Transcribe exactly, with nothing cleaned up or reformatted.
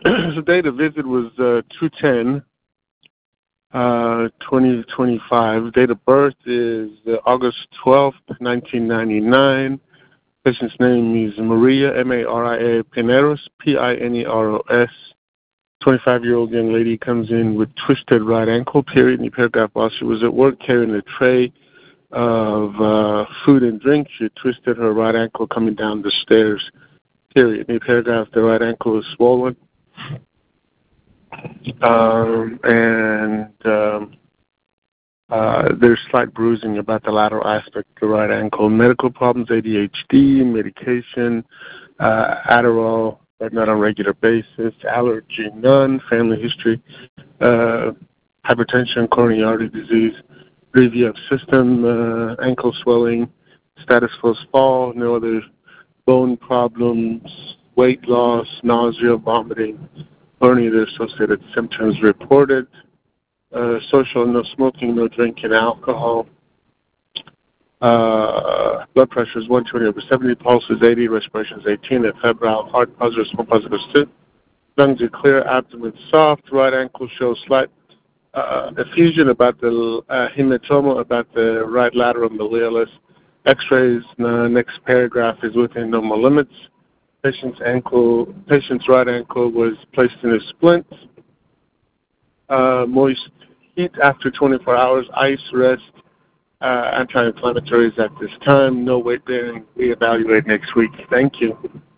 the date of visit was uh, two ten, uh, twenty twenty-five. Date of birth is uh, August twelfth, nineteen ninety-nine. Patient's name is Maria, M A R I A, Pineros, P I N E R O S. twenty-five-year-old young lady comes in with twisted right ankle, period. In the paragraph, while she was at work carrying a tray of uh, food and drink, she twisted her right ankle coming down the stairs, period. In the paragraph, the right ankle is swollen. Um, and um, uh, there's slight bruising about the lateral aspect of the right ankle. Medical problems, A D H D, medication, uh, Adderall, but not on a regular basis. Allergy, none. Family history, uh, hypertension, coronary artery disease, review of system, uh, ankle swelling, status post fall, no other bone problems, weight loss, nausea, vomiting, or any other associated symptoms reported. Uh, social, no smoking, no drinking alcohol. Uh, blood pressure is one twenty over seventy, pulse is eighty, respiration is eighteen, and febrile, heart positive, small positive two. Lungs are clear, abdomen soft, right ankle shows slight uh, effusion about the uh, hematoma about the right lateral malleolus. X-rays, uh, next paragraph is within normal limits. Patient's ankle, patient's right ankle was placed in a splint. Uh, moist heat after twenty-four hours, ice, rest, uh, anti-inflammatories at this time. No weight bearing. Reevaluate next week. Thank you.